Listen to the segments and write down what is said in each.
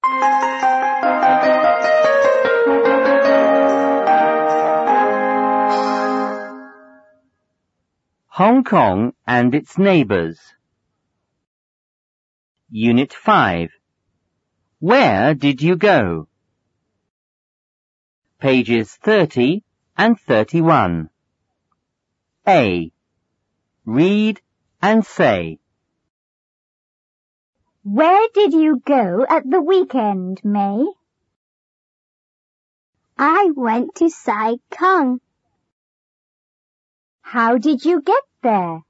Hong Kong and its neighbours. Unit 5. Where did you go? Pages 30 and 31. A. Read and say. Where did you go at the weekend, May? I went to Sai Kung. How did you get there?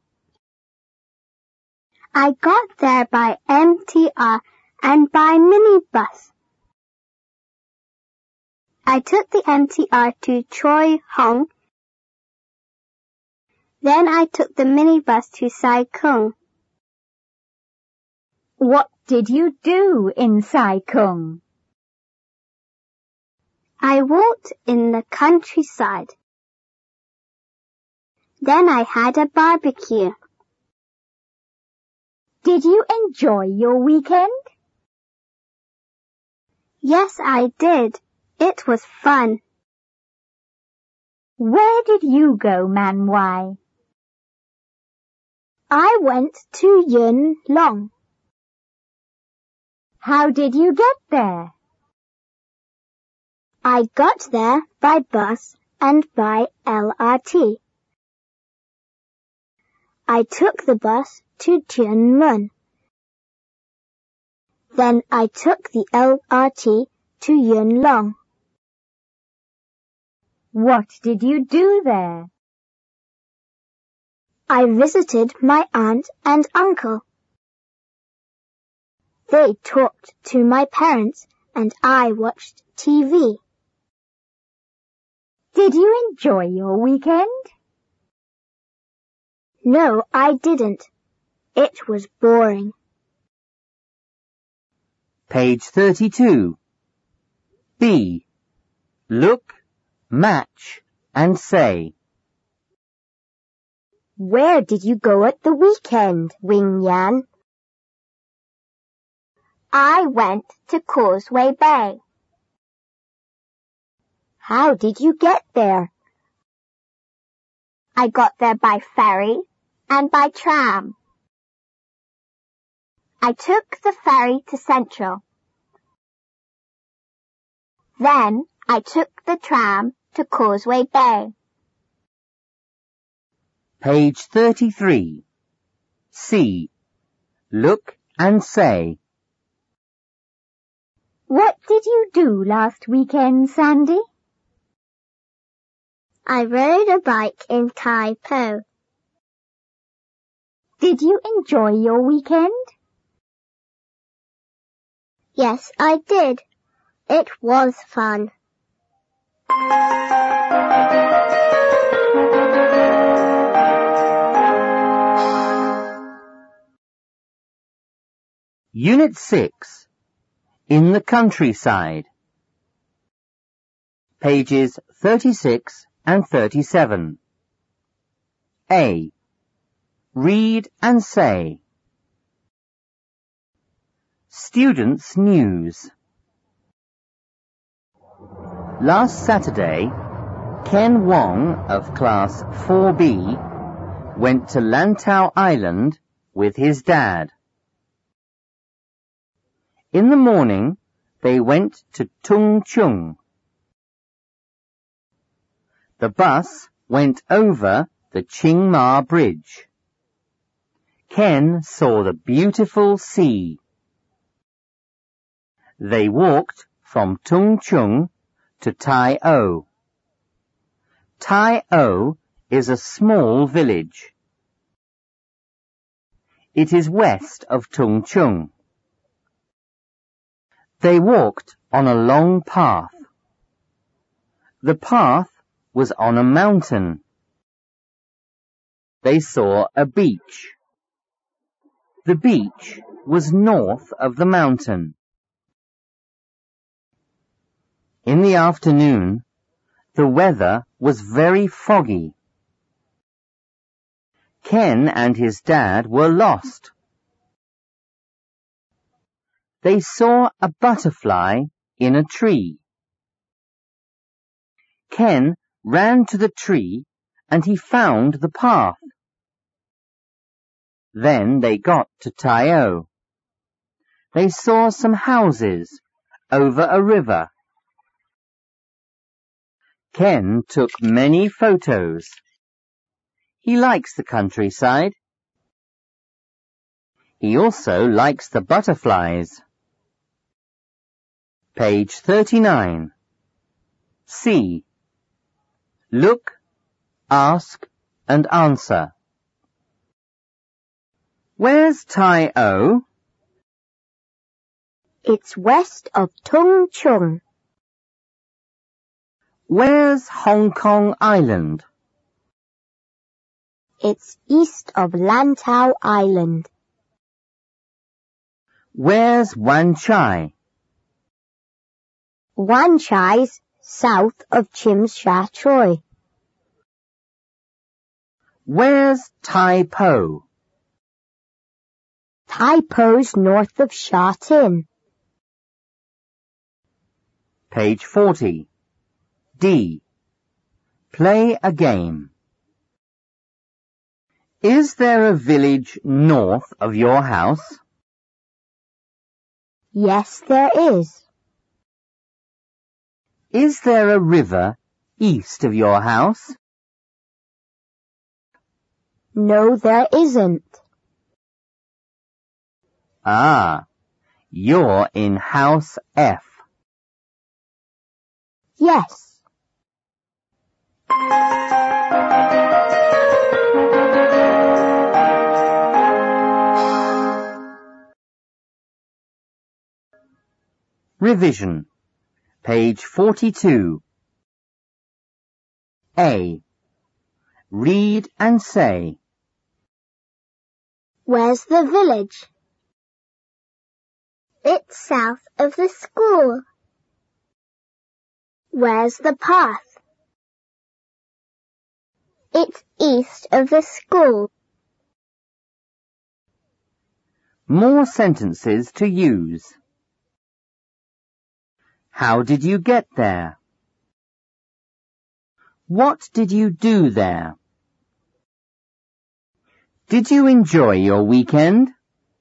I got there by MTR and by minibus. I took the MTR to Choi Hong. Then I took the minibus to Sai Kung. What did you do in Sai Kung? I walked in the countryside. Then I had a barbecue. Did you enjoy your weekend? Yes, I did. It was fun. Where did you go, Man Wai? I went to Yuen Long. How did you get there? I got there by bus and by LRT. I took the bus to Tuen Mun. Then I took the LRT to Yuen Long. What did you do there? I visited my aunt and uncle. They talked to my parents and I watched TV. Did you enjoy your weekend? No, I didn't. It was boring. Page 32. B. Look, match, and say. Where did you go at the weekend, Wing Yan? I went to Causeway Bay. How did you get there? I got there by ferry and by tram. I took the ferry to Central. Then I took the tram to Causeway Bay. Page 33. C. Look and say. What did you do last weekend, Sandy? I rode a bike in Tai Po. Did you enjoy your weekend? Yes, I did. It was fun. Unit 6. In the countryside. Pages 36 and 37. A. Read and say. Students' news. Last Saturday, Ken Wong of Class 4B went to Lantau Island with his dad. In the morning, they went to Tung Chung. The bus went over the Ching Ma Bridge. Ken saw the beautiful sea. They walked from Tung Chung to Tai O. Tai O is a small village. It is west of Tung Chung. They walked on a long path. The path was on a mountain. They saw a beach. The beach was north of the mountain. In the afternoon, the weather was very foggy. Ken and his dad were lost. they saw a butterfly in a tree. Ken ran to the tree and he found the path. Then they got to Tai-O. They saw some houses over a river. Ken took many photos. He likes the countryside. He also likes the butterflies. Page 39. C. Look, ask, and answer. Where's Tai-O? It's west of Tung Chung. Where's Hong Kong Island? It's east of Lantau Island. Where's Wan Chai? Wan Chai's south of Tsim Sha Tsui. Where's Tai Po? Tai Po's north of Sha Tin. Page 40. D. Play a game. Is there a village north of your house? Yes, there is. Is there a river east of your house? No, there isn't. Ah, you're in house F. Yes. Revision. Page 42. A. Read and say. Where's the village? It's south of the school. Where's the path? It's east of the school. More sentences to use. How did you get there? What did you do there? Did you enjoy your weekend?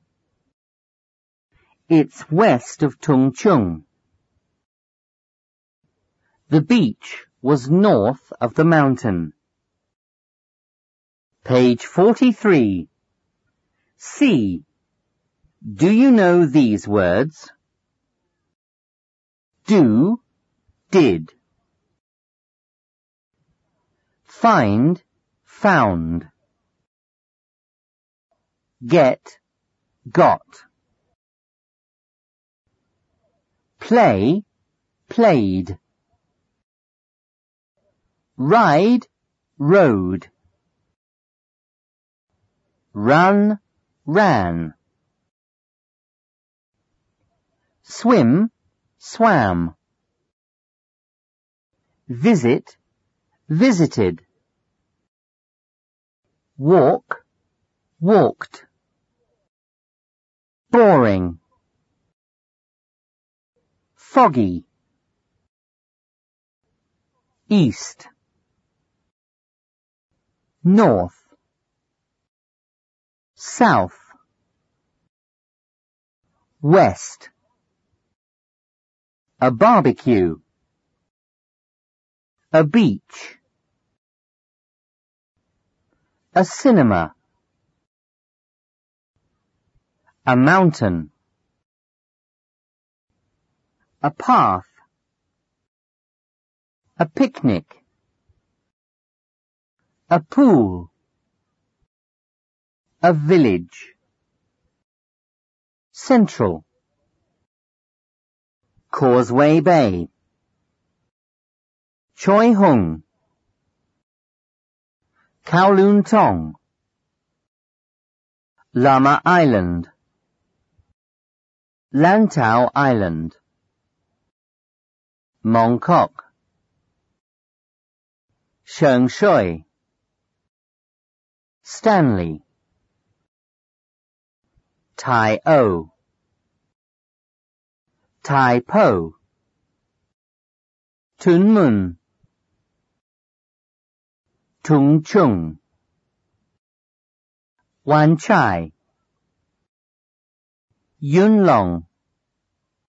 It's west of Tung Chung. The beach was north of the mountain. Page 43. C. Do you know these words? Do, did. Find, found. Get, got. Play, played. Ride, rode. Run, ran. Swim, swam. Visit, visited. Walk, walked. Boring. Foggy. East. North. South. West. A barbecue. A beach. A cinema. A mountain. A path. A picnic. A pool. A village. Central. Causeway Bay. Choi Hung. Kowloon Tong. Lamma Island. Lantau Island. Mongkok. Sheung Shui. Stanley. Tai-O. Tai Po, Tuen Mun, Tung Chung, Wan Chai, Yuen Long,